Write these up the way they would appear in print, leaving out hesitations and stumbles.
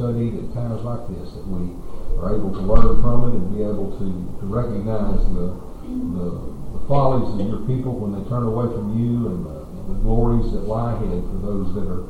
studied at times like this, that we are able to learn from it and be able to recognize the follies of your people when they turn away from you, and the glories that lie ahead for those that are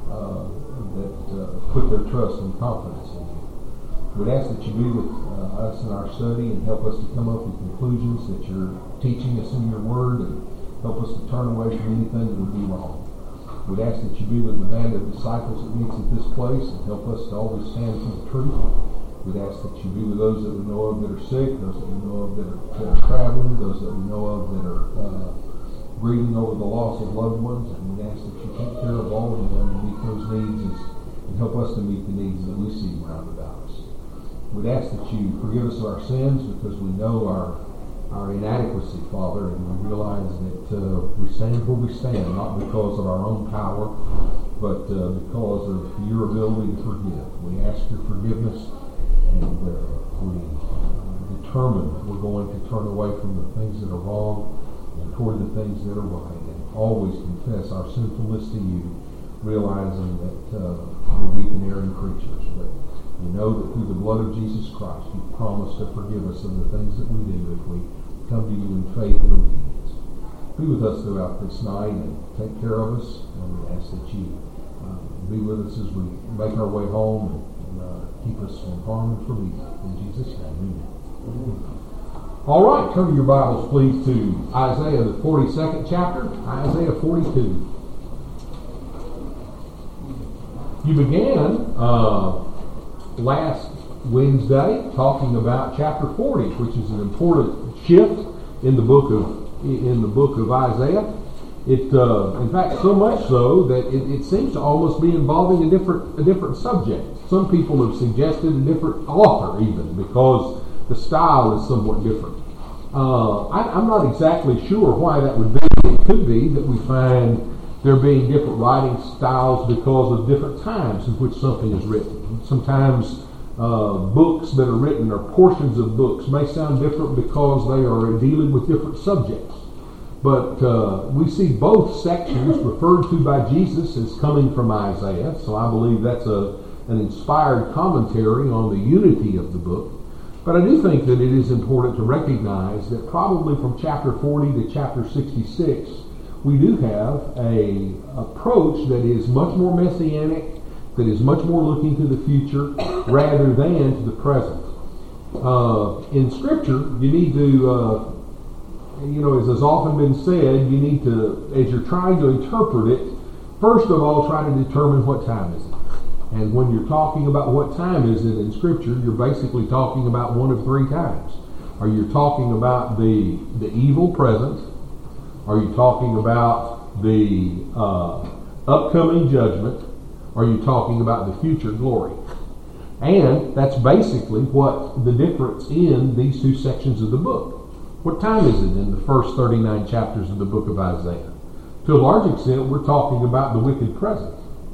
put their trust and confidence in you. We'd ask that you be with us in our study and help us to come up with conclusions that you're teaching us in your word, and help us to turn away from anything that would be wrong. We'd ask that you be with the band of disciples that meets at this place and help us to always stand for the truth. We'd ask that you be with those that we know of that are sick, those that we know of that are traveling, those that we know of that are grieving over the loss of loved ones, and we'd ask that you take care of all of them and meet those needs and help us to meet the needs that we see around about us. We'd ask that you forgive us of our sins, because we know our inadequacy, Father, and we realize that we stand where we stand, not because of our own power, but because of your ability to forgive. We ask your forgiveness, and we determine that we're going to turn away from the things that are wrong and toward the things that are right, and always confess our sinfulness to you, realizing that we're weak and erring creatures. But we know that through the blood of Jesus Christ, you promised to forgive us of the things that we do if we come to you in faith and obedience. Be with us throughout this night and take care of us, and we ask that you be with us as we make our way home, and keep us from harm and from evil. In Jesus' name, amen. All right, turn to your Bibles, please, to Isaiah, the 42nd chapter, Isaiah 42. You began last Wednesday talking about chapter 40, which is an important shift in the book of Isaiah. It, in fact, so much so that it seems to almost be involving a different subject. Some people have suggested a different author, even because the style is somewhat different. I'm not exactly sure why that would be. It could be that we find there being different writing styles because of different times in which something is written. Sometimes books that are written, or portions of books, may sound different because they are dealing with different subjects. But we see both sections referred to by Jesus as coming from Isaiah, so I believe that's an inspired commentary on the unity of the book. But I do think that it is important to recognize that probably from chapter 40 to chapter 66, we do have an approach that is much more messianic, that is much more looking to the future rather than to the present. In Scripture, you need to, as has often been said, you need to, as you're trying to interpret it, first of all, try to determine what time is it. And when you're talking about what time is it in Scripture, you're basically talking about one of three times. Are you talking about the evil present? Are you talking about the upcoming judgment? Are you talking about the future glory? And that's basically what the difference in these two sections of the book. What time is it in the first 39 chapters of the book of Isaiah? To a large extent, we're talking about the wicked present,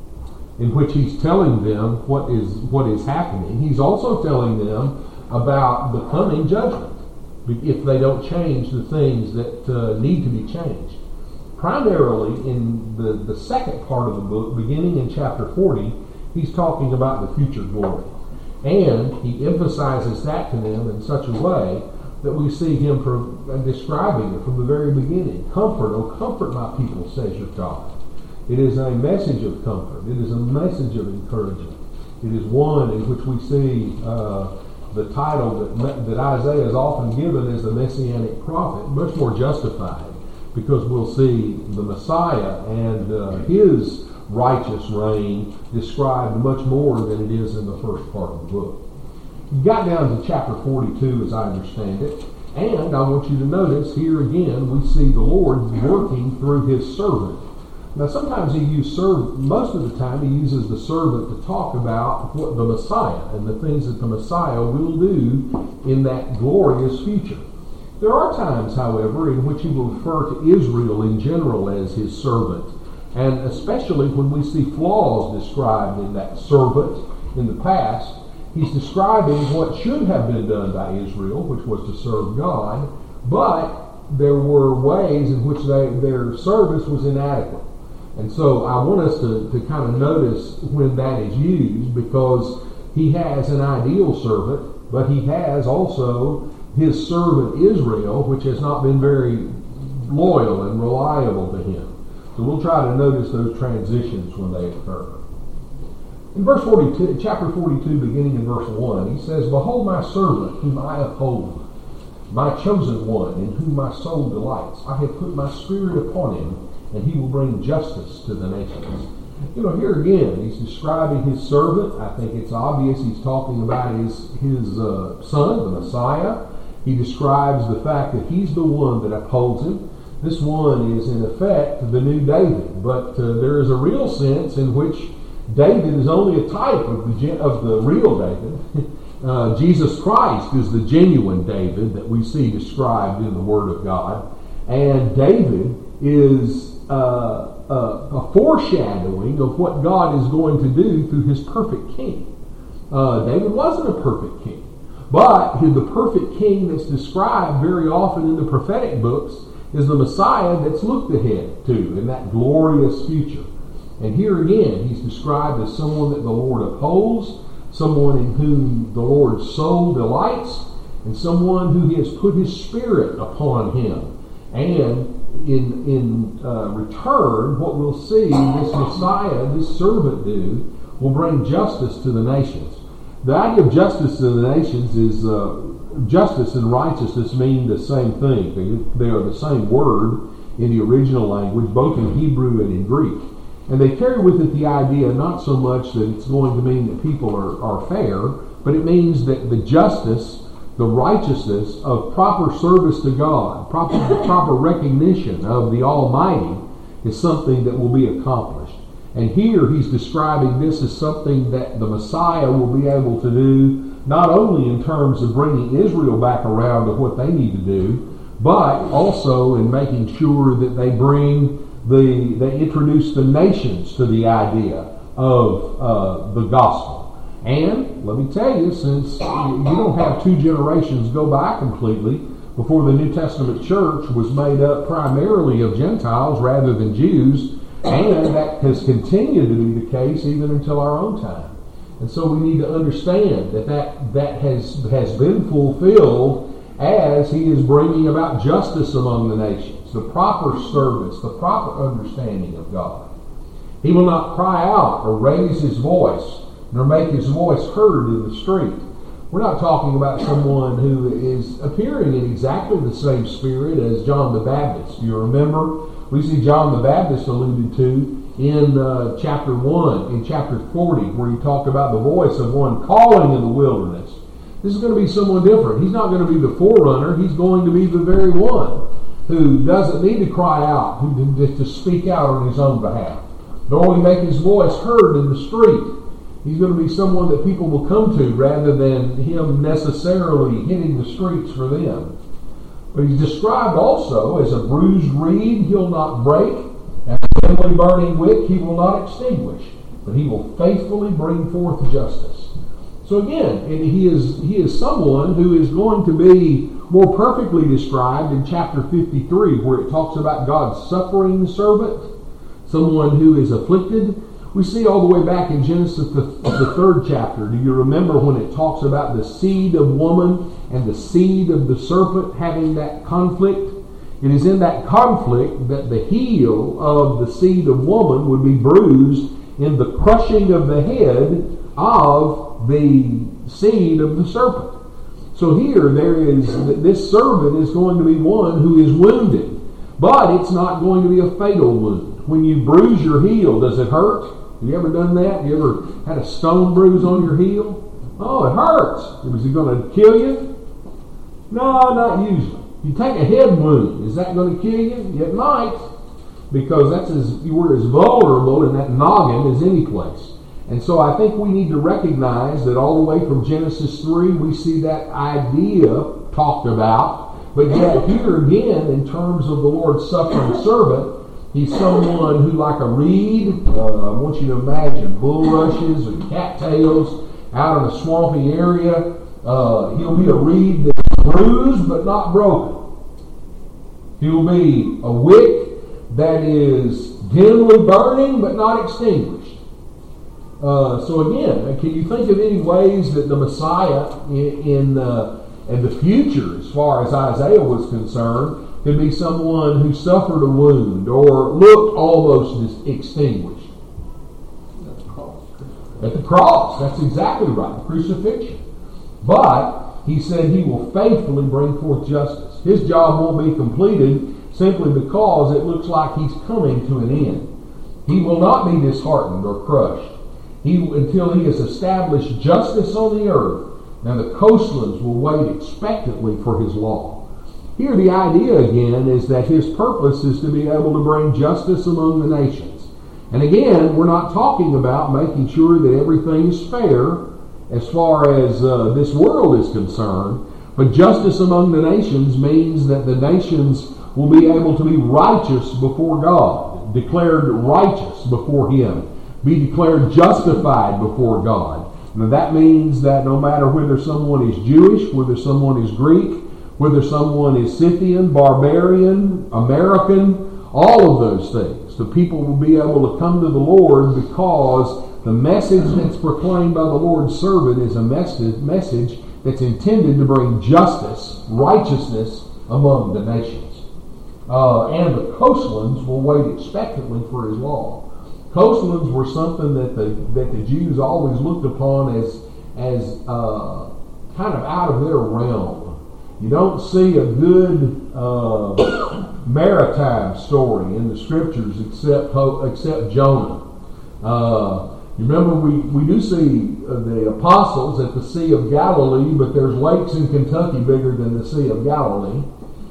in which he's telling them what is happening. He's also telling them about the coming judgment if they don't change the things that need to be changed. Primarily in the second part of the book, beginning in chapter 40, he's talking about the future glory. And he emphasizes that to them in such a way that we see him describing it from the very beginning. Comfort, oh comfort my people, says your God. It is a message of comfort. It is a message of encouragement. It is one in which we see the title that Isaiah is often given as the Messianic prophet, much more justified, because we'll see the Messiah and his righteous reign described much more than it is in the first part of the book. You got down to chapter 42, as I understand it, and I want you to notice here again we see the Lord working through his servant. Now sometimes most of the time he uses the servant to talk about what the Messiah and the things that the Messiah will do in that glorious future. There are times, however, in which he will refer to Israel in general as his servant, and especially when we see flaws described in that servant in the past. He's describing what should have been done by Israel, which was to serve God, but there were ways in which their service was inadequate. And so I want us to kind of notice when that is used, because he has an ideal servant, but he has also his servant Israel, which has not been very loyal and reliable to him. So we'll try to notice those transitions when they occur. In verse 42, chapter 42, beginning in verse 1, he says, "Behold my servant, whom I uphold, my chosen one, in whom my soul delights. I have put my spirit upon him, and he will bring justice to the nations." Here again, he's describing his servant. I think it's obvious he's talking about his son, the Messiah. He describes the fact that he's the one that upholds him. This one is, in effect, the new David. But there is a real sense in which David is only a type of the real David. Jesus Christ is the genuine David that we see described in the Word of God. And David is a foreshadowing of what God is going to do through his perfect king. David wasn't a perfect king. But the perfect king that's described very often in the prophetic books is the Messiah that's looked ahead to in that glorious future. And here again, he's described as someone that the Lord upholds, someone in whom the Lord's soul delights, and someone who he has put his spirit upon him. And in return, what we'll see this Messiah, this servant do, will bring justice to the nations. The idea of justice to the nations is justice and righteousness mean the same thing. They are the same word in the original language, both in Hebrew and in Greek. And they carry with it the idea not so much that it's going to mean that people are fair, but it means that the justice, the righteousness of proper service to God, proper recognition of the Almighty is something that will be accomplished. And here he's describing this as something that the Messiah will be able to do, not only in terms of bringing Israel back around to what they need to do, but also in making sure that they introduce the nations to the idea of the gospel. And let me tell you, since you don't have two generations go by completely before the New Testament church was made up primarily of Gentiles rather than Jews, and that has continued to be the case even until our own time. And so we need to understand that has been fulfilled as he is bringing about justice among the nations, the proper service, the proper understanding of God. He will not cry out or raise his voice, nor make his voice heard in the street. We're not talking about someone who is appearing in exactly the same spirit as John the Baptist. You remember, we see John the Baptist alluded to in chapter 1, in chapter 40, where he talked about the voice of one calling in the wilderness. This is going to be someone different. He's not going to be the forerunner. He's going to be the very one who doesn't need to cry out, to speak out on his own behalf, nor will he make his voice heard in the street. He's going to be someone that people will come to rather than him necessarily hitting the streets for them. But he's described also as a bruised reed he'll not break, and a thinly burning wick he will not extinguish, but he will faithfully bring forth justice. So again, he is someone who is going to be more perfectly described in chapter 53, where it talks about God's suffering servant, someone who is afflicted. We see all the way back in Genesis, the third chapter. Do you remember when it talks about the seed of woman and the seed of the serpent having that conflict? It is in that conflict that the heel of the seed of woman would be bruised in the crushing of the head of the seed of the serpent. So here this servant is going to be one who is wounded, but it's not going to be a fatal wound. When you bruise your heel, does it hurt? Have you ever done that? You ever had a stone bruise on your heel? Oh, it hurts. Is it going to kill you? No, not usually. You take a head wound, is that going to kill you? It might, because we're as vulnerable in that noggin as any place. And so I think we need to recognize that all the way from Genesis 3, we see that idea talked about. But yet here again, in terms of the Lord's suffering servant, he's someone who, like a reed, I want you to imagine bulrushes or cattails out in a swampy area. He'll be a reed that's bruised but not broken. He'll be a wick that is dimly burning but not extinguished. So again, can you think of any ways that the Messiah in the future, as far as Isaiah was concerned, could be someone who suffered a wound or looked almost extinguished? At the cross. That's exactly right. The crucifixion. But he said he will faithfully bring forth justice. His job won't be completed simply because it looks like he's coming to an end. He will not be disheartened or crushed until he has established justice on the earth. Now the coastlands will wait expectantly for his law. Here the idea again is that his purpose is to be able to bring justice among the nations. And again, we're not talking about making sure that everything is fair as far as this world is concerned, but justice among the nations means that the nations will be able to be righteous before God, declared righteous before Him, be declared justified before God. Now that means that no matter whether someone is Jewish, whether someone is Greek, whether someone is Scythian, barbarian, American, all of those things, the people will be able to come to the Lord because the message that's proclaimed by the Lord's servant is a message that's intended to bring justice, righteousness among the nations. And the coastlands will wait expectantly for His law. Coastlands were something that the Jews always looked upon as kind of out of their realm. You don't see a good maritime story in the Scriptures except Jonah. You remember we do see the apostles at the Sea of Galilee, but there's lakes in Kentucky bigger than the Sea of Galilee.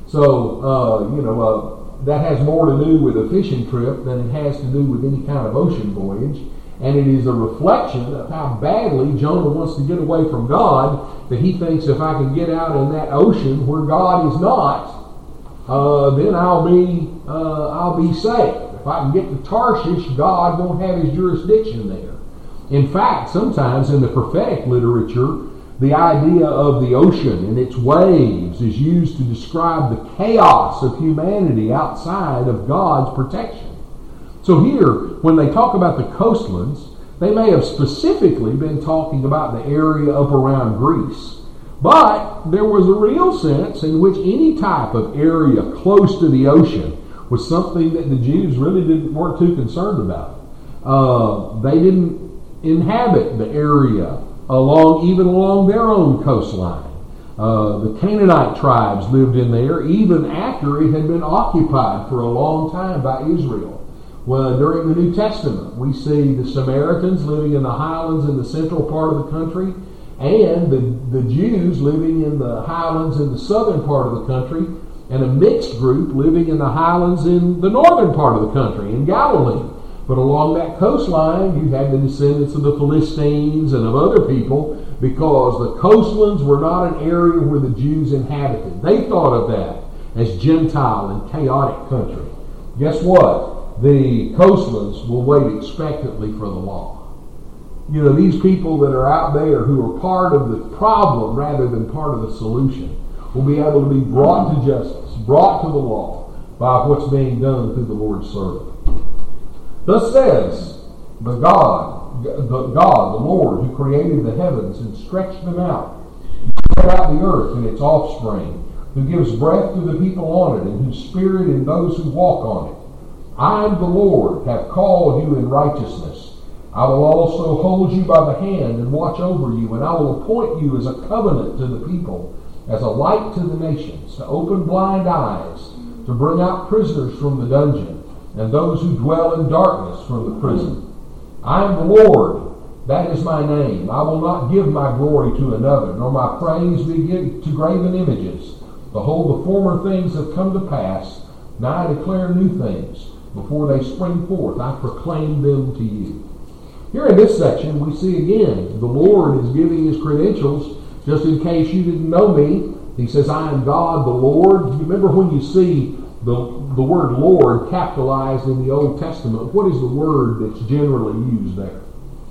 So, that has more to do with a fishing trip than it has to do with any kind of ocean voyage. And it is a reflection of how badly Jonah wants to get away from God, that he thinks if I can get out in that ocean where God is not, then I'll be safe. If I can get to Tarshish, God won't have His jurisdiction there. In fact, sometimes in the prophetic literature, the idea of the ocean and its waves is used to describe the chaos of humanity outside of God's protection. So here, when they talk about the coastlands, they may have specifically been talking about the area up around Greece. But there was a real sense in which any type of area close to the ocean was something that the Jews really weren't too concerned about. They didn't inhabit the area even along their own coastline. The Canaanite tribes lived in there even after it had been occupied for a long time by Israel. Well, during the New Testament, we see the Samaritans living in the highlands in the central part of the country, and the Jews living in the highlands in the southern part of the country, and a mixed group living in the highlands in the northern part of the country, in Galilee. But along that coastline, you had the descendants of the Philistines and of other people, because the coastlands were not an area where the Jews inhabited. They thought of that as Gentile and chaotic country. Guess what? The coastlands will wait expectantly for the law. You know, these people that are out there who are part of the problem rather than part of the solution will be able to be brought to justice, brought to the law by what's being done through the Lord's servant. Thus says the Lord, who created the heavens and stretched them out, who spread out the earth and its offspring, who gives breath to the people on it, and whose spirit in those who walk on it. I am the Lord, have called you in righteousness. I will also hold you by the hand and watch over you, and I will appoint you as a covenant to the people, as a light to the nations, to open blind eyes, to bring out prisoners from the dungeon, and those who dwell in darkness from the prison. I am the Lord, that is my name. I will not give my glory to another, nor my praise be given to graven images. Behold, the former things have come to pass. Now I declare new things. Before they spring forth, I proclaim them to you. Here in this section, we see again, the Lord is giving His credentials. Just in case you didn't know me, He says, I am God, the Lord. You remember when you see the word Lord capitalized in the Old Testament, what is the word that's generally used there?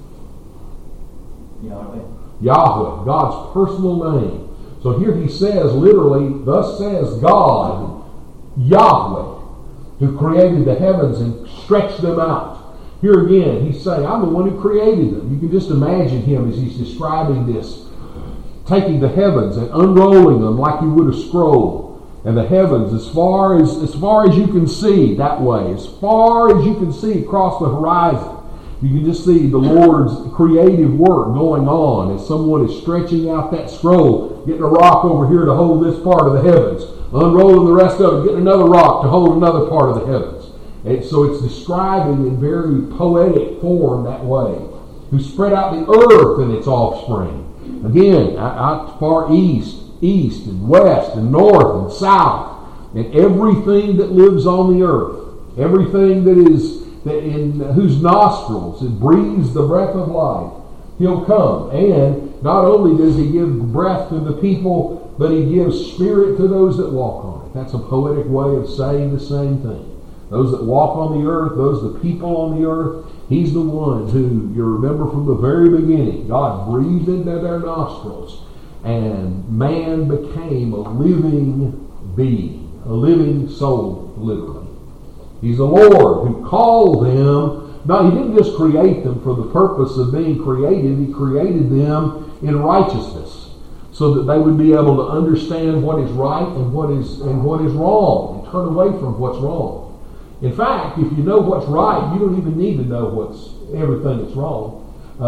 Yahweh. Yahweh, God's personal name. So here He says literally, thus says God, Yahweh, who created the heavens and stretched them out. Here again, he's saying, I'm the one who created them. You can just imagine him as he's describing this, taking the heavens and unrolling them like you would a scroll. And the heavens, as far as you can see that way, as far as you can see across the horizon, you can just see the Lord's creative work going on as someone is stretching out that scroll, getting a rock over here to hold this part of the heavens, unrolling the rest of it, getting another rock to hold another part of the heavens. And so it's describing in very poetic form that way. Who spread out the earth and its offspring. Again, out far east and west and north and south, and everything that lives on the earth, everything that in whose nostrils it breathes the breath of life, he'll come. And not only does he give breath to the people, but he gives spirit to those that walk on it. That's a poetic way of saying the same thing. Those that walk on the earth, the people on the earth, he's the one who, you remember from the very beginning, God breathed into their nostrils, and man became a living being, a living soul, literally. He's the Lord who called them. No, he didn't just create them for the purpose of being created. He created them in righteousness, so that they would be able to understand what is right and what is wrong, and turn away from what's wrong. In fact, if you know what's right, you don't even need to know everything that's wrong.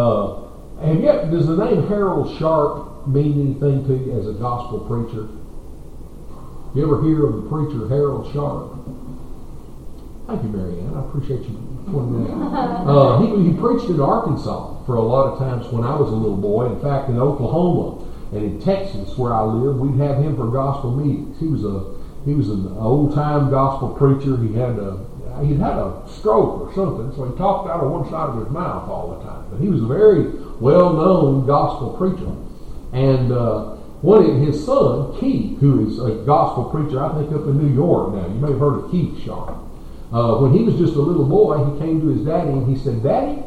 Does the name Harold Sharp mean anything to you as a gospel preacher? You ever hear of the preacher Harold Sharp? Thank you, Marianne. I appreciate you pointing that out. He preached in Arkansas for a lot of times when I was a little boy. In fact, in Oklahoma and in Texas, where I live, we'd have him for gospel meetings. He was an old-time gospel preacher. He'd had a stroke or something, so he talked out of one side of his mouth all the time. But he was a very well-known gospel preacher. And his son, Keith, who is a gospel preacher, I think up in New York now. You may have heard of Keith Sharp. When he was just a little boy, he came to his daddy and he said, "Daddy,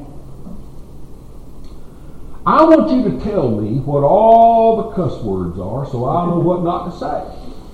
I want you to tell me what all the cuss words are so I'll know what not to say."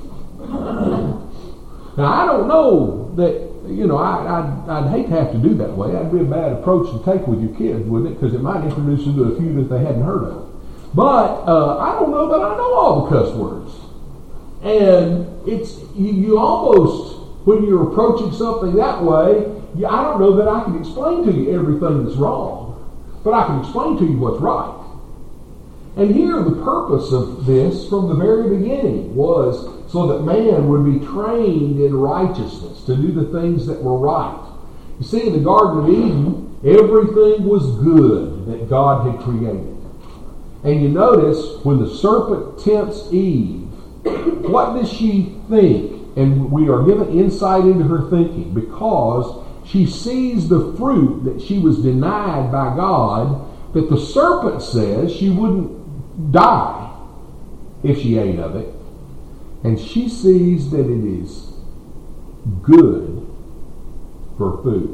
Now, I don't know that, I'd hate to have to do that way. That'd be a bad approach to take with your kids, wouldn't it? Because it might introduce them to a few that they hadn't heard of. But I don't know that I know all the cuss words. And it's you almost, when you're approaching something that way, I don't know that I can explain to you everything that's wrong, but I can explain to you what's right. And here the purpose of this from the very beginning was so that man would be trained in righteousness to do the things that were right. You see, in the Garden of Eden, everything was good that God had created. And you notice when the serpent tempts Eve, what does she think? And we are given insight into her thinking because she sees the fruit that she was denied by God, that the serpent says she wouldn't die if she ate of it. And she sees that it is good for food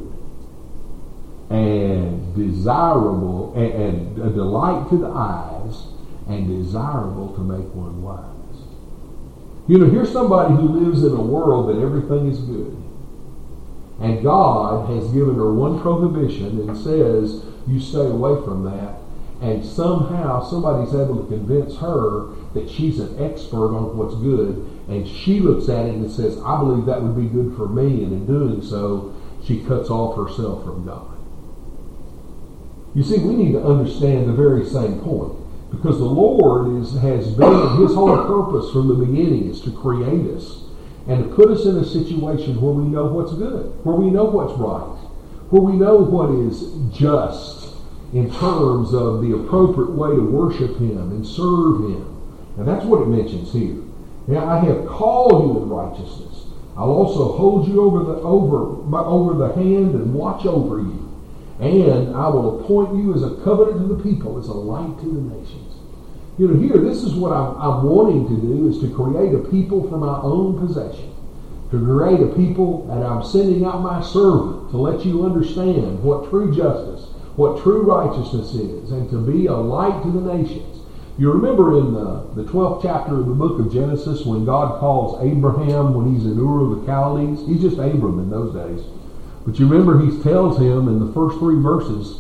and desirable and a delight to the eyes and desirable to make one wise. Here's somebody who lives in a world that everything is good. And God has given her one prohibition and says, you stay away from that. And somehow somebody's able to convince her that she's an expert on what's good. And she looks at it and says, I believe that would be good for me. And in doing so, she cuts off herself from God. You see, we need to understand the very same point. Because the Lord has been, His whole purpose from the beginning is to create us and to put us in a situation where we know what's good, where we know what's right, where we know what is just in terms of the appropriate way to worship Him and serve Him. And that's what it mentions here. Now, I have called you in righteousness. I'll also hold you over the hand and watch over you. And I will appoint you as a covenant to the people, as a light to the nations. Here, this is what I'm wanting to do, is to create a people for my own possession. To create a people, and I'm sending out my servant to let you understand what true justice, what true righteousness is, and to be a light to the nations. You remember in the 12th chapter of the book of Genesis when God calls Abraham when he's in Ur of the Chaldees? He's just Abram in those days. But you remember he tells him in the first 3 verses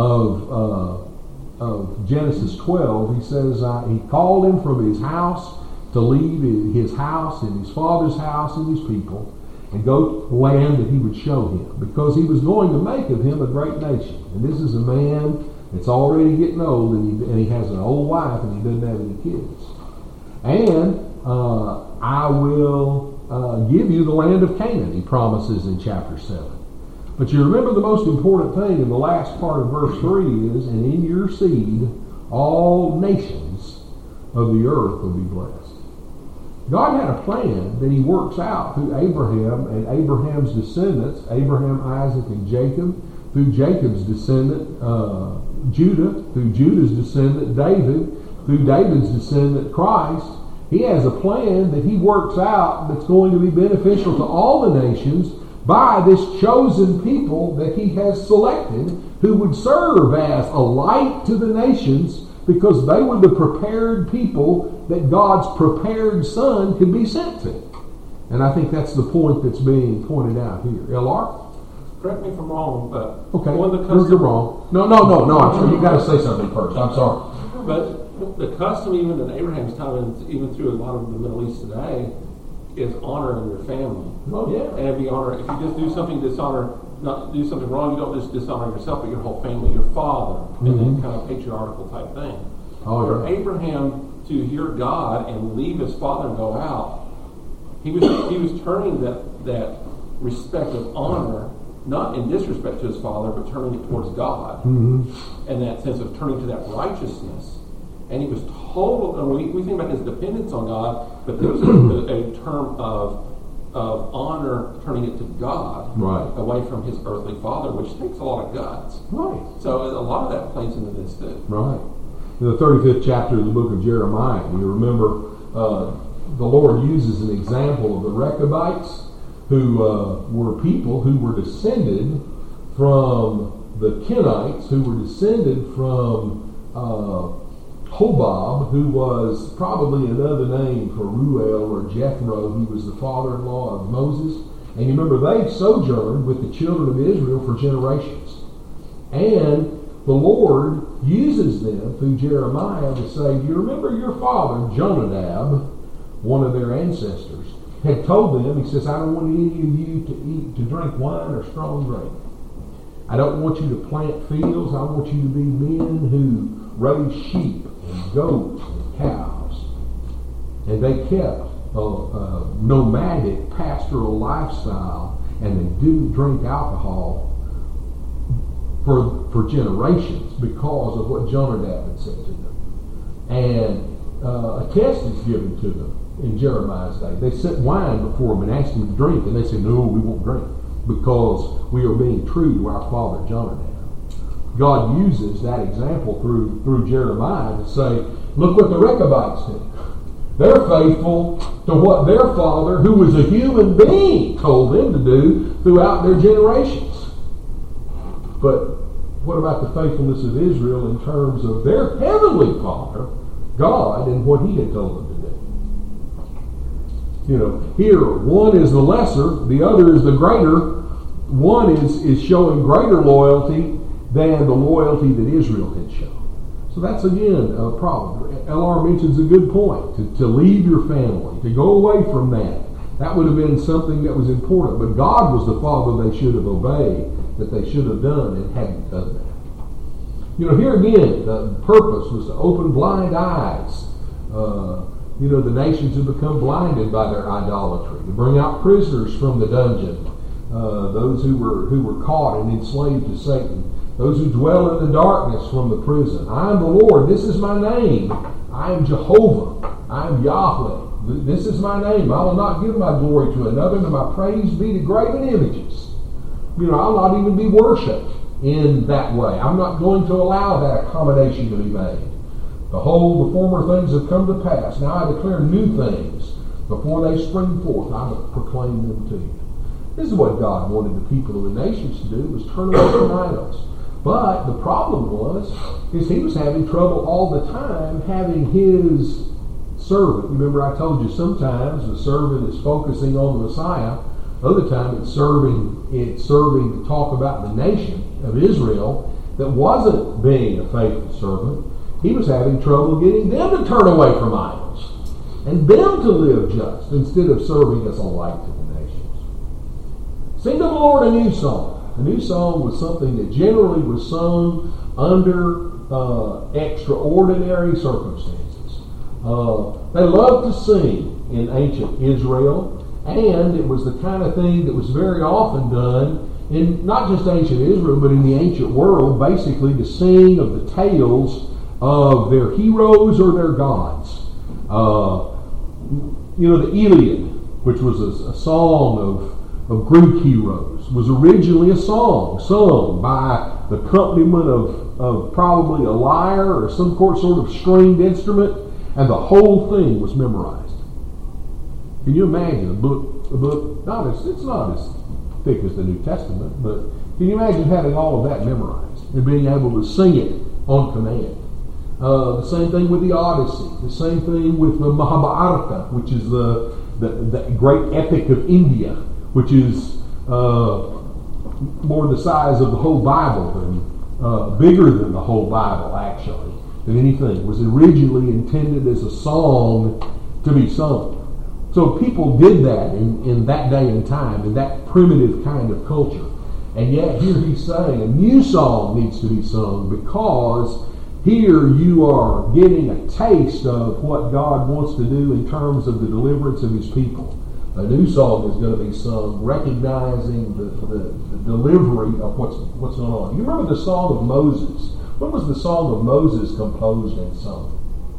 of Genesis 12, he says he called him from his house to leave his house and his father's house and his people and go to the land that he would show him, because he was going to make of him a great nation. And this is a man that's already getting old, and he has an old wife, and he doesn't have any kids. And I will give you the land of Canaan, he promises in chapter 7. But you remember the most important thing in the last part of verse 3 is, and in your seed all nations of the earth will be blessed. God had a plan that he works out through Abraham and Abraham's descendants, Abraham, Isaac, and Jacob, through Jacob's descendant, Judah, through Judah's descendant, David, through David's descendant, Christ. He has a plan that he works out that's going to be beneficial to all the nations by this chosen people that he has selected, who would serve as a light to the nations, because they were the prepared people that God's prepared Son could be sent to. And I think that's the point that's being pointed out here. L.R.? Correct me if I'm wrong, but okay, you're wrong. No, I'm sorry. You got to say something first. I'm sorry. But the custom, even in Abraham's time, and even through a lot of the Middle East today, is honoring your family. Oh yeah. And if you just do something not do something wrong, you don't just dishonor yourself, but your whole family, your father, and then kind of patriarchal type thing. For Abraham to hear God and leave his father and go out, he was turning that respect of honor, not in disrespect to his father, but turning it towards God, and that sense of turning to that righteousness. And he was total. And we think about his dependence on God, but there was a term of honor, turning it to God, away from his earthly father, which takes a lot of guts. Right. So a lot of that plays into this too. Right. In the 35th chapter of the book of Jeremiah, you remember the Lord uses an example of the Rechabites, who were people who were descended from the Kenites, who were descended from Hobab, who was probably another name for Ruel or Jethro. He was the father-in-law of Moses. And you remember they sojourned with the children of Israel for generations. And the Lord uses them through Jeremiah to say, do you remember your father, Jonadab, one of their ancestors, had told them, he says, I don't want any of you to drink wine or strong drink. I don't want you to plant fields. I want you to be men who raise sheep and goats and cows. And they kept a nomadic pastoral lifestyle, and they didn't drink alcohol for generations because of what Jonadab had said to them. And a test is given to them in Jeremiah's day. They set wine before them and asked them to drink, and they said, no, we won't drink, because we are being true to our father Jonadab. God uses that example through Jeremiah to say, look what the Rechabites did. They're faithful to what their father, who was a human being, told them to do throughout their generations. But what about the faithfulness of Israel in terms of their heavenly Father, God, and what he had told them to do? You know, here, one is the lesser, the other is the greater. One is showing greater loyalty than the loyalty that Israel had shown. So that's, again, a problem. L.R. mentions a good point, to leave your family, to go away from that. That would have been something that was important. But God was the Father they should have obeyed, that they should have done, and hadn't done that. You know, here again, the purpose was to open blind eyes. The nations have become blinded by their idolatry, to bring out prisoners from the dungeon, those who were caught and enslaved to Satan, those who dwell in the darkness from the prison. I am the Lord, this is my name. I am Jehovah, I am Yahweh, this is my name. I will not give my glory to another, nor my praise be to graven images. I'll not even be worshipped in that way. I'm not going to allow that accommodation to be made. Behold, the former things have come to pass. Now I declare new things. Before they spring forth, I will proclaim them to you. This is what God wanted the people of the nations to do, was turn away from idols. But the problem is he was having trouble all the time having his servant. Remember I told you sometimes the servant is focusing on the Messiah, Other time it's serving to talk about the nation of Israel that wasn't being a faithful servant. He was having trouble getting them to turn away from idols and them to live just instead of serving as a light to the nations. Sing to the Lord a new song. A new song was something that generally was sung under extraordinary circumstances. They loved to sing in ancient Israel, and it was the kind of thing that was very often done in not just ancient Israel, but in the ancient world, basically to sing of the tales of their heroes or their gods. The Iliad, which was a song of Greek heroes, was originally a song sung by the accompaniment of probably a lyre or some sort of stringed instrument, and the whole thing was memorized. Can you imagine a book? It's not as thick as the New Testament, but can you imagine having all of that memorized and being able to sing it on command? The same thing with the Odyssey. The same thing with the Mahabharata, which is the great epic of India, which is more the size of the whole Bible than bigger than the whole Bible, actually, than anything. It was originally intended as a song to be sung. So people did that in that day and time, in that primitive kind of culture. And yet here he's saying a new song needs to be sung, because here you are getting a taste of what God wants to do in terms of the deliverance of his people. A new song is going to be sung, recognizing the delivery of what's going on. You remember the Song of Moses? When was the Song of Moses composed and sung?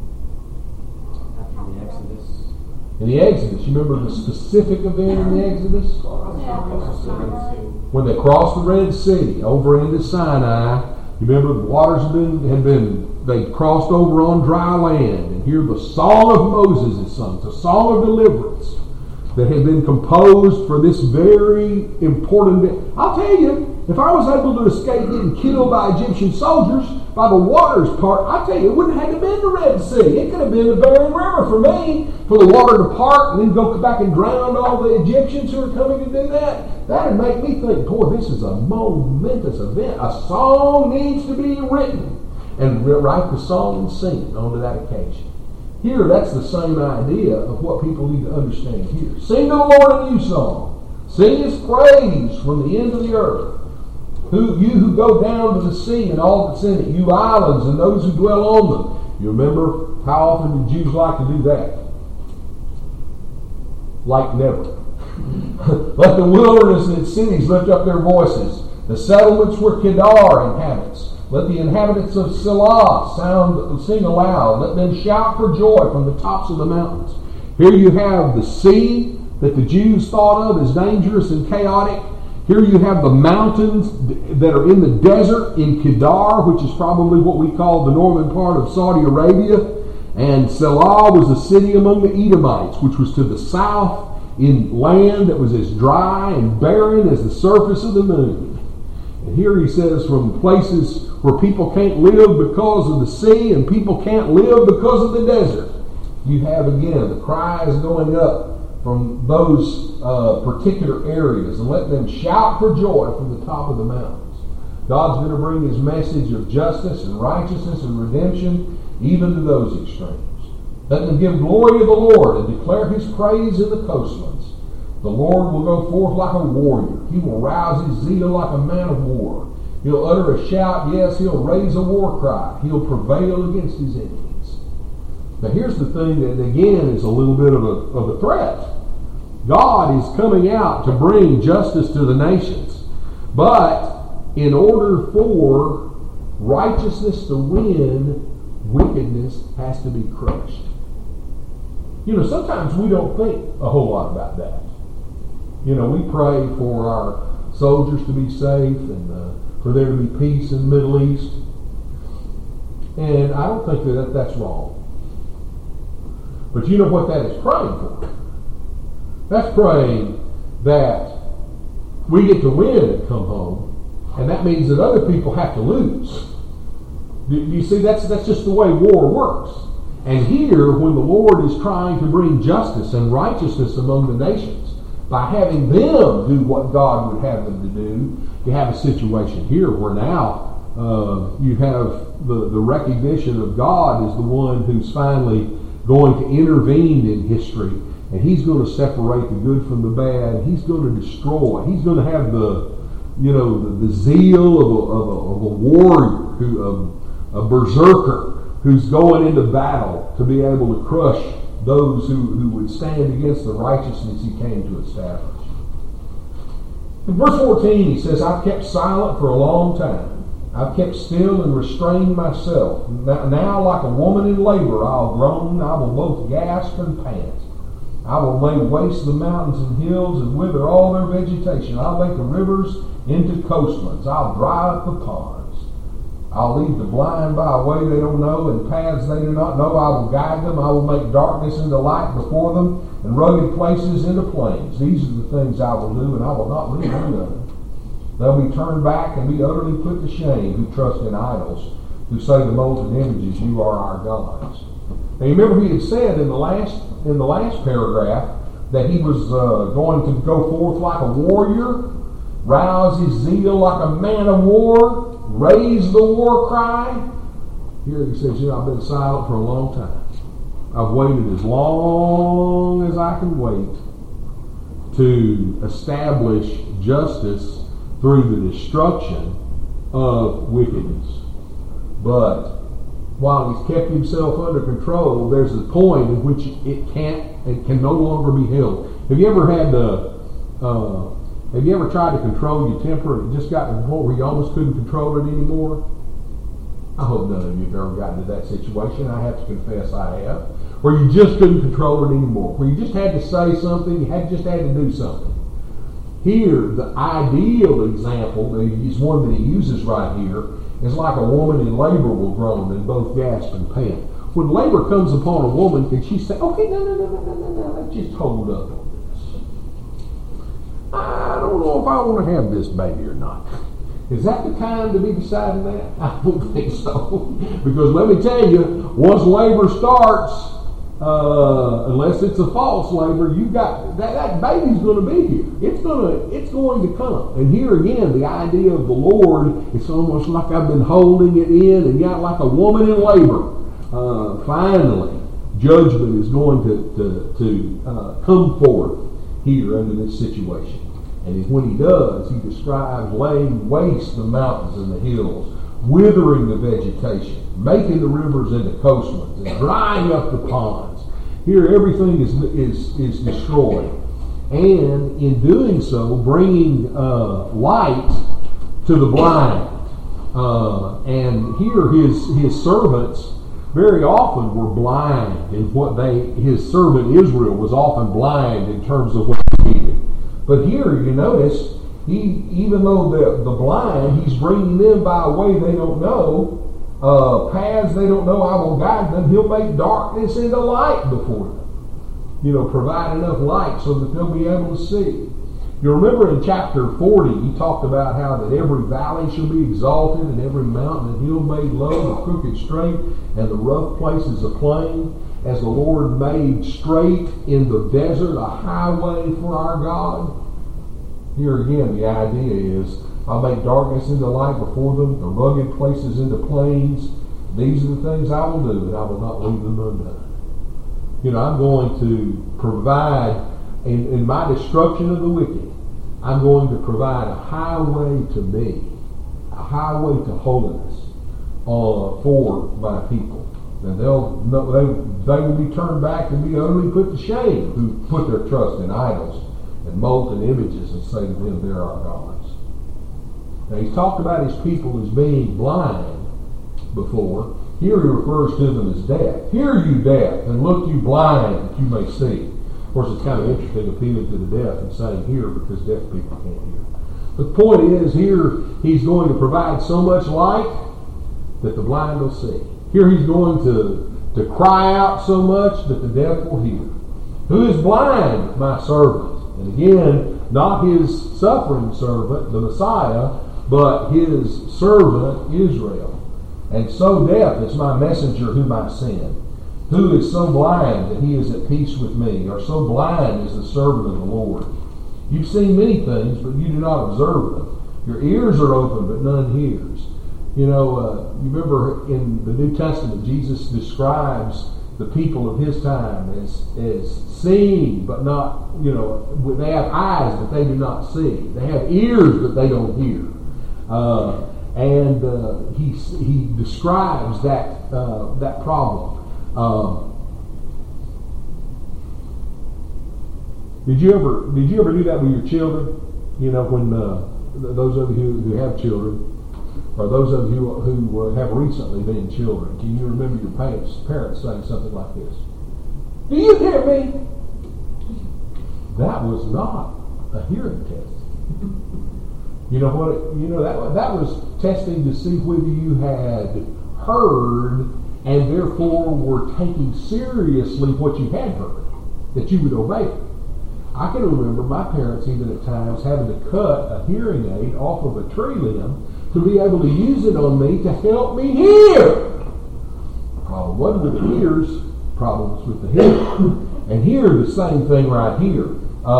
After the Exodus. In the Exodus. You remember the specific event in the Exodus? When they crossed the Red Sea over into Sinai. You remember the waters they crossed over on dry land. And here the Song of Moses is sung. It's a song of deliverance that had been composed for this very important bit. I'll tell you, if I was able to escape getting killed by Egyptian soldiers by the waters part, I'll tell you, it wouldn't have had to been the Red Sea. It could have been the Bering River for me, for the water to part and then go back and drown all the Egyptians who are coming to do that. That would make me think, boy, this is a momentous event. A song needs to be written, and write the song and sing it onto that occasion. Here, that's the same idea of what people need to understand here. Sing to the Lord a new song. Sing his praise from the ends of the earth. You who go down to the sea and all that's in it, you islands and those who dwell on them. You remember how often the Jews like to do that? Like never. Let the wilderness and its cities lift up their voices. The settlements where Kedar inhabits. Let the inhabitants of Selah sing aloud. Let them shout for joy from the tops of the mountains. Here you have the sea that the Jews thought of as dangerous and chaotic. Here you have the mountains that are in the desert in Kedar, which is probably what we call the northern part of Saudi Arabia. And Selah was a city among the Edomites, which was to the south in land that was as dry and barren as the surface of the moon. And here he says, from places where people can't live because of the sea and people can't live because of the desert, you have again the cries going up from those particular areas, and let them shout for joy from the top of the mountains. God's going to bring his message of justice and righteousness and redemption even to those extremes. Let them give glory to the Lord and declare his praise in the coastlands. The Lord will go forth like a warrior. He will rouse his zeal like a man of war. He'll utter a shout, yes, he'll raise a war cry. He'll prevail against his enemies. Now here's the thing that again is a little bit of a threat. God is coming out to bring justice to the nations. But in order for righteousness to win, wickedness has to be crushed. Sometimes we don't think a whole lot about that. We pray for our soldiers to be safe and for there to be peace in the Middle East. And I don't think that's wrong. But you know what that is praying for? That's praying that we get to win and come home, and that means that other people have to lose. Do you see, that's just the way war works. And here, when the Lord is trying to bring justice and righteousness among the nations, by having them do what God would have them to do, you have a situation here where now you have the recognition of God as the one who's finally going to intervene in history, and He's going to separate the good from the bad. He's going to destroy. He's going to have the zeal of a warrior, a berserker who's going into battle to be able to crush those who would stand against the righteousness He came to establish. In verse 14 he says, I've kept silent for a long time. I've kept still and restrained myself. Now like a woman in labor I'll groan, I will both gasp and pant. I will lay waste the mountains and hills and wither all their vegetation. I'll make the rivers into coastlands. I'll dry up the ponds. I'll lead the blind by a way they don't know and paths they do not know. I will guide them. I will make darkness into light before them and rugged places into plains. These are the things I will do, and I will not leave undone. They'll be turned back and be utterly put to shame who trust in idols, who say to molten images, you are our gods. Now you remember he had said in the last paragraph that he was going to go forth like a warrior, rouse his zeal like a man of war, raise the war cry. Here he says, I've been silent for a long time. I've waited as long as I can wait to establish justice through the destruction of wickedness. But while He's kept Himself under control, there's a point in which it can no longer be held. Have you ever tried to control your temper and it just got to the point where you almost couldn't control it anymore? I hope none of you have ever gotten to that situation. I have to confess I have. Where you just couldn't control it anymore. Where you just had to say something, you just had to do something. Here, the ideal example is one that he uses right here, is like a woman in labor will groan and both gasp and pant. When labor comes upon a woman, can she say, okay, no, let's just hold up on this. I don't know if I want to have this baby or not. Is that the time to be deciding that? I don't think so. Because let me tell you, once labor starts, unless it's a false labor, you got that baby's going to be here. It's going to come. And here again, the idea of the Lord, it's almost like I've been holding it in, and yet like a woman in labor. Finally, judgment is going to come forth here under this situation. And when He does, He describes laying waste the mountains and the hills, withering the vegetation, making the rivers into coastlands, and drying up the ponds. Here everything is destroyed. And in doing so, bringing light to the blind. And here his servants very often were blind in his servant Israel was often blind in terms of what he needed. But here you notice, even though the blind, He's bringing them by a way they don't know, paths they don't know, I will guide them. He'll make darkness into light before them. Provide enough light so that they'll be able to see. You remember in chapter 40, He talked about how that every valley shall be exalted and every mountain and hill made low, the crooked straight, and the rough places a plain, as the Lord made straight in the desert a highway for our God. Here again, the idea is, I'll make darkness into light before them, the rugged places into plains. These are the things I will do, and I will not leave them undone. I'm going to provide, in my destruction of the wicked, I'm going to provide a highway to me, a highway to holiness for my people. And they will be turned back and be utterly put to shame who put their trust in idols and molten images and say to them, they're our gods. Now He's talked about His people as being blind before. Here He refers to them as deaf. Hear you deaf, and look you blind that you may see. Of course, it's kind of interesting appealing to the deaf and saying hear because deaf people can't hear. But the point is, here He's going to provide so much light that the blind will see. Here He's going to cry out so much that the deaf will hear. Who is blind? My servant. And again, not His suffering servant, the Messiah, but His servant Israel. And so deaf is my messenger whom I send. Who is so blind that he is at peace with me, or so blind is the servant of the Lord? You've seen many things, but you do not observe them. Your ears are open, but none hears. You remember in the New Testament, Jesus describes the people of his time as seeing, but not, they have eyes, but they do not see. They have ears, but they don't hear. And he describes that problem. Did you ever do that with your children? When those of you who have children, or those of you who have recently been children, can you remember your parents saying something like this? Do you hear me? That was not a hearing test. You know what? That was testing to see whether you had heard and therefore were taking seriously what you had heard, that you would obey it. I can remember my parents even at times having to cut a hearing aid off of a tree limb to be able to use it on me to help me hear. Problem wasn't with the ears, problems with the hearing. And here the same thing right here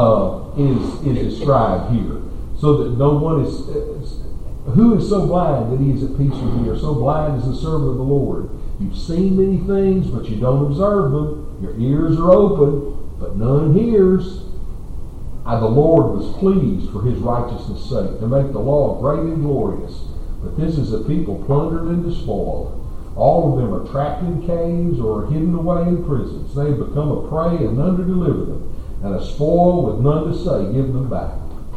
is described here. So that no one is, who is so blind that he is at peace with me, or so blind as the servant of the Lord? You've seen many things, but you don't observe them. Your ears are open, but none hears. The Lord was pleased for his righteousness' sake to make the law great and glorious. But this is a people plundered and despoiled. All of them are trapped in caves or are hidden away in prisons. They have become a prey and none to deliver them, and a spoil with none to say, give them back.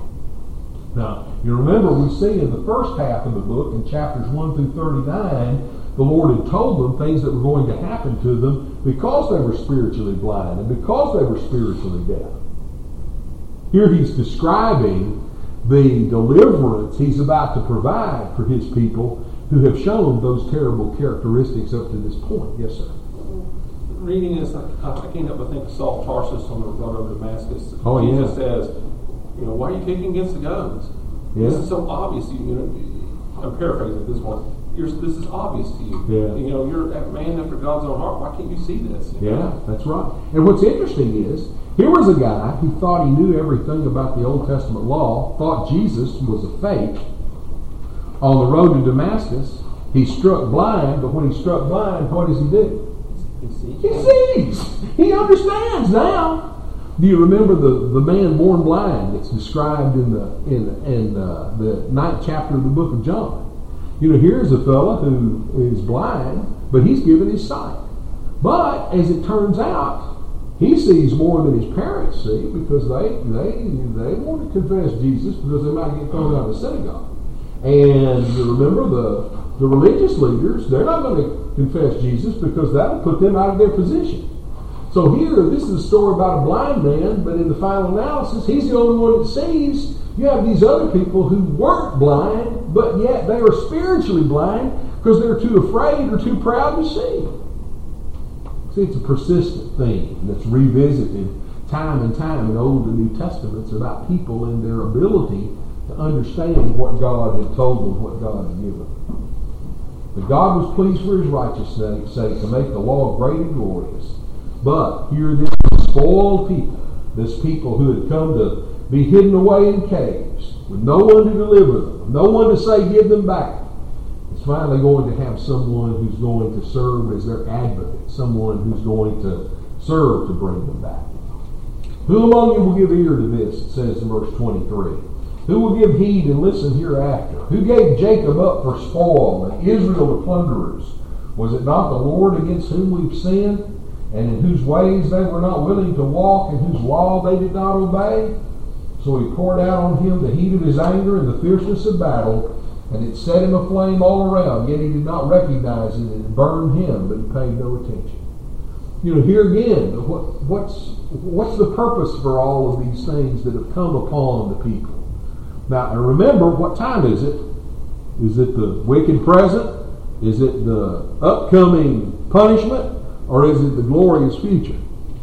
Now, you remember we see in the first half of the book, in chapters 1 through 39, the Lord had told them things that were going to happen to them because they were spiritually blind and because they were spiritually deaf. Here he's describing the deliverance he's about to provide for his people who have shown those terrible characteristics up to this point. Yes, sir. Reading this, I can't help but think of Saul of Tarsus on the road over Damascus. Oh, Jesus says, why are you kicking against the guns? Yeah. This is so obvious to you. I'm paraphrasing at this point. This is obvious to you. Yeah. You're a man after God's own heart. Why can't you see this? Yeah, that's right. And what's interesting is, here was a guy who thought he knew everything about the Old Testament law, thought Jesus was a fake. On the road to Damascus, he struck blind, but when he struck blind, what does he do? He sees. He understands now. Do you remember the man born blind that's described in the 9th chapter of the book of John? Here's a fella who is blind, but he's given his sight. But as it turns out, he sees more than his parents see because they want to confess Jesus because they might get thrown out of the synagogue. And you remember the religious leaders, they're not going to confess Jesus because that will put them out of their position. So here, this is a story about a blind man, but in the final analysis, he's the only one that sees. You have these other people who weren't blind, but yet they were spiritually blind because they're too afraid or too proud to see. See, it's a persistent theme that's revisited time and time in Old and New Testaments about people and their ability to understand what God had told them, what God had given them. But God was pleased for his righteousness' sake to make the law great and glorious. But here this spoiled people, this people who had come to be hidden away in caves, with no one to deliver them, no one to say give them back, is finally going to have someone who's going to serve as their advocate, someone who's going to serve to bring them back. Who among you will give ear to this, it says in verse 23. Who will give heed and listen hereafter? Who gave Jacob up for spoil and Israel to plunderers? Was it not the Lord against whom we've sinned, and in whose ways they were not willing to walk, and whose law they did not obey? So he poured out on him the heat of his anger and the fierceness of battle, and it set him aflame all around, yet he did not recognize it, and it burned him, but he paid no attention. Here again, what's the purpose for all of these things that have come upon the people? Now, remember, what time is it? Is it the wicked present? Is it the upcoming punishment? Or is it the glorious future?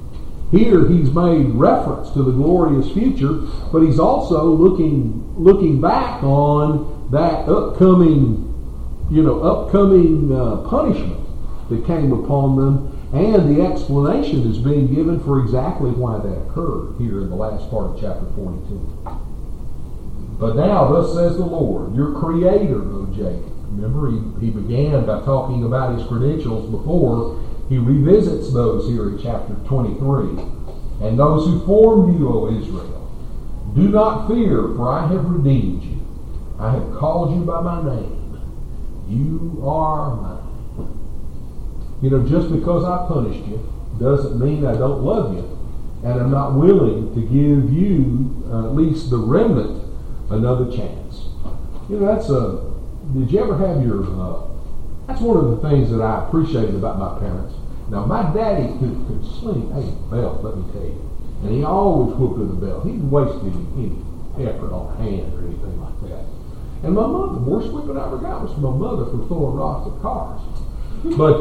Here he's made reference to the glorious future, but he's also looking back on that upcoming punishment that came upon them, And the explanation is being given for exactly why that occurred here in the last part of chapter 42. But now, thus says the Lord, your creator, O Jacob. Remember, he began by talking about his credentials before. He revisits those here in chapter 23. And those who formed you, O Israel, do not fear, for I have redeemed you. I have called you by my name. You are mine. You know, just because I punished you doesn't mean I don't love you. And I'm not willing to give you, at least the remnant, another chance. You know, did you ever have your, that's one of the things that I appreciated about my parents. Now, my daddy could sling a belt, let me tell you. And he always whooped with a belt. He didn't waste any effort on hand or anything like that. And my mother, the worst whipping I ever got was from my mother for throwing rocks at cars. But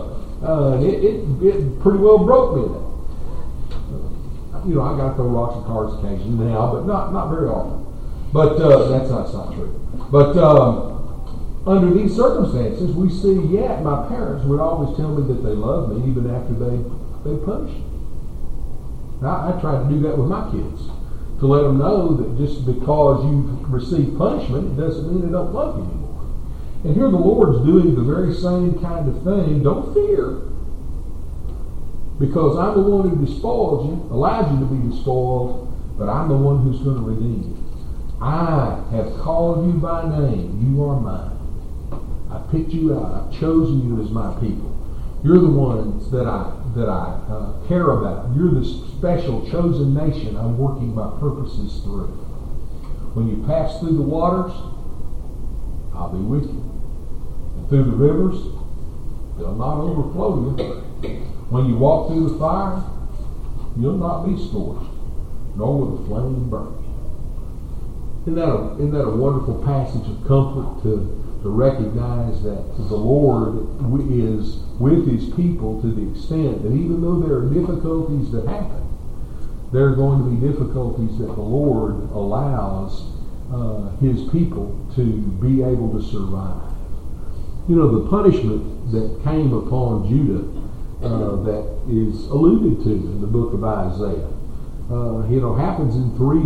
it pretty well broke me then. You know, I got to throw rocks at cars occasionally now, but not very often. But that's not true. But under these circumstances, we see, my parents would always tell me that they loved me even after they punished me. Now, I try to do that with my kids, to let them know that just because you've received punishment, it doesn't mean they don't love you anymore. And here the Lord's doing the very same kind of thing. Don't fear, because I'm the one who despoiled you, allowed you to be despoiled, but I'm the one who's going to redeem you. I have called you by name. You are mine. I picked you out. I've chosen you as my people. You're the ones that I care about. You're the special chosen nation I'm working my purposes through. When you pass through the waters, I'll be with you. And through the rivers, they'll not overflow you. When you walk through the fire, you'll not be scorched, nor will the flame burn you. Isn't that a wonderful passage of comfort to recognize that the Lord is with his people to the extent that even though there are difficulties that happen, there are going to be difficulties that the Lord allows his people to be able to survive. You know, the punishment that came upon Judah that is alluded to in the book of Isaiah, happens in three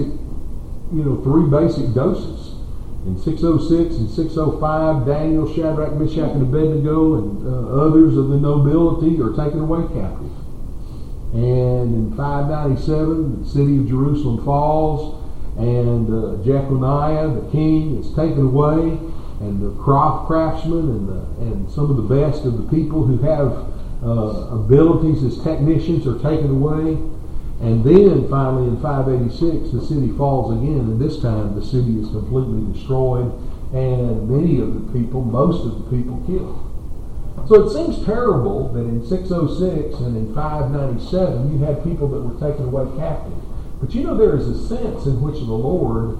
basic doses. In 606 and 605, Daniel, Shadrach, Meshach, and Abednego, and others of the nobility are taken away captive. And in 597, the city of Jerusalem falls, and Jeconiah, the king, is taken away, and the craftsmen and some of the best of the people who have abilities as technicians are taken away. And then finally in 586 the city falls again, and this time the city is completely destroyed and most of the people killed. So it seems terrible that in 606 and in 597 you had people that were taken away captive. But you know, there is a sense in which the Lord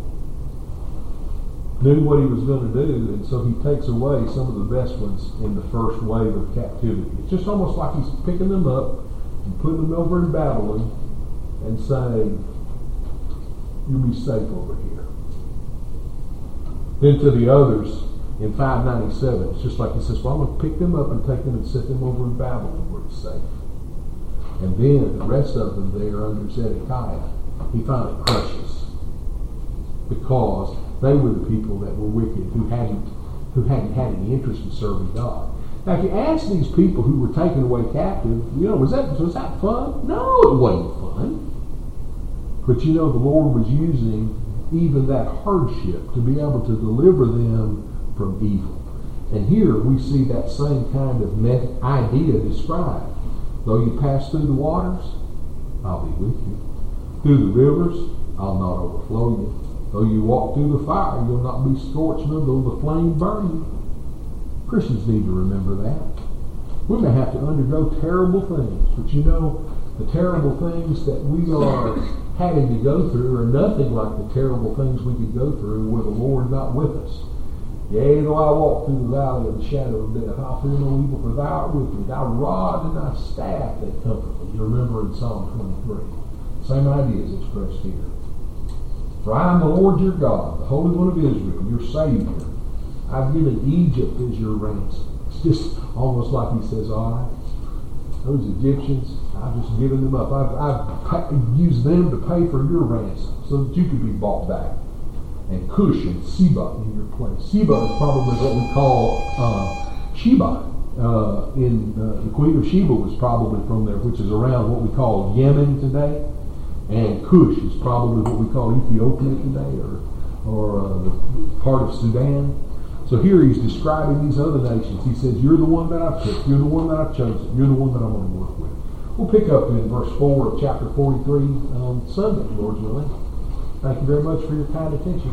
knew what he was going to do, and so he takes away some of the best ones in the first wave of captivity. It's just almost like he's picking them up and putting them over in Babylon and saying, you'll be safe over here. Then to the others in 597, it's just like he says, well, I'm going to pick them up and take them and set them over in Babylon where it's safe. And then the rest of them there under Zedekiah, he finally crushes, because they were the people that were wicked, who hadn't had any interest in serving God. Now, if you ask these people who were taken away captive, was that fun? No, it wasn't fun. But the Lord was using even that hardship to be able to deliver them from evil. And here we see that same kind of idea described. Though you pass through the waters, I'll be with you. Through the rivers, I'll not overflow you. Though you walk through the fire, you'll not be scorched, nor will the flame burn you. Christians need to remember that. We may have to undergo terrible things, but the terrible things that we are having to go through are nothing like the terrible things we could go through were the Lord not with us. Yea, though I walk through the valley of the shadow of death, I'll fear no evil, for thou art with me. Thy rod and thy staff, they comfort me. You remember in Psalm 23. Same idea is expressed here. For I am the Lord your God, the Holy One of Israel, your Savior. I've given Egypt as your ransom. It's just almost like he says, all right, Those Egyptians, I've just given them up. I've used them to pay for your ransom so that you could be bought back. And Cush and Seba in your place. Seba is probably what we call Sheba. The Queen of Sheba was probably from there, which is around what we call Yemen today. And Cush is probably what we call Ethiopia today, or the part of Sudan. So here he's describing these other nations. He says, you're the one that I've picked. You're the one that I've chosen. You're the one that I'm going to work with. We'll pick up in verse 4 of chapter 43 on Sunday, Lord's willing. Thank you very much for your kind attention.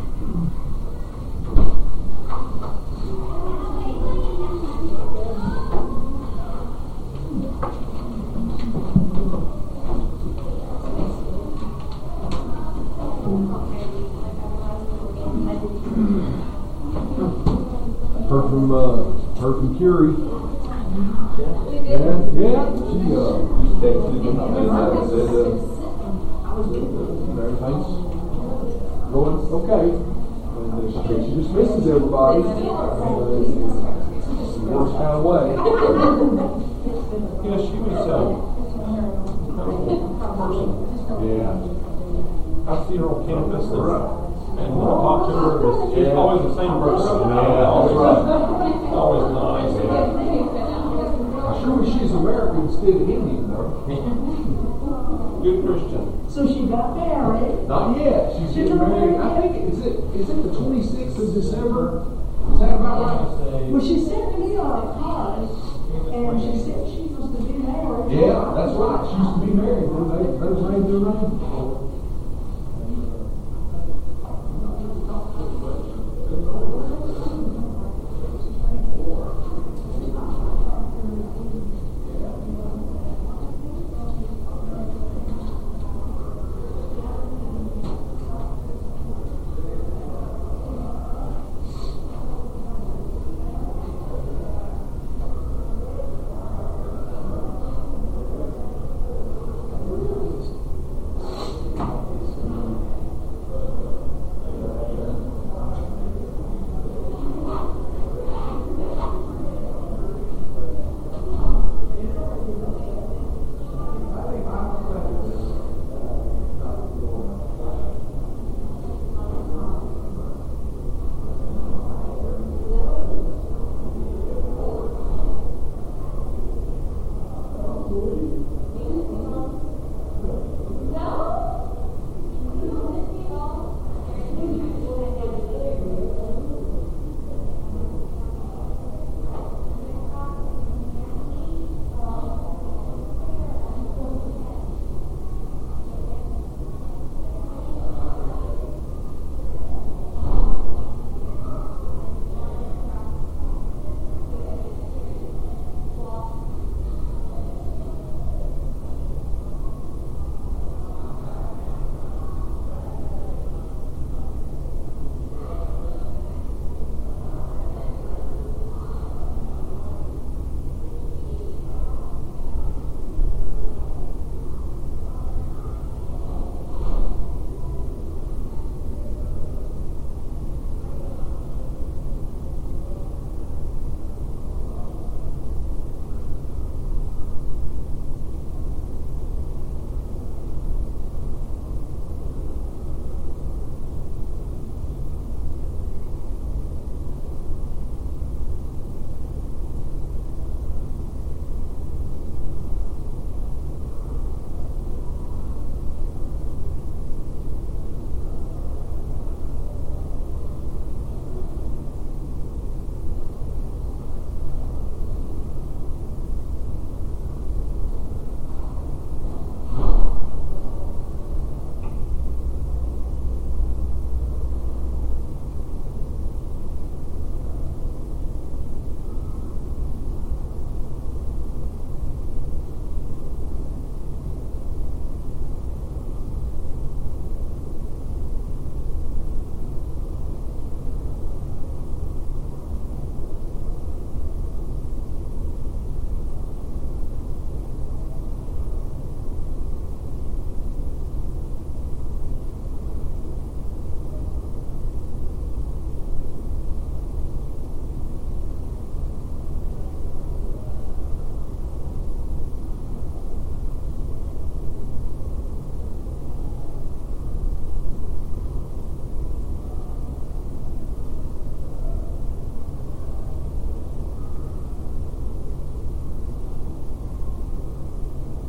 Heard from Curie. Yeah. She texted him and said everything's going okay. And she dismisses everybody in the worst kind of way. Yeah, she was a person. Yeah. I see her on campus. And when I talk to her, she's always the same person. Yeah, that's right. Always nice. I sure wish she's American instead of Indian, though. Good Christian. So she got married. Not yet. She's getting married. I think is it the 26th of December? Is that about right? Well, she sent me a card, and she said she was to be married. Yeah, that's right. She used to be married. Those names are named.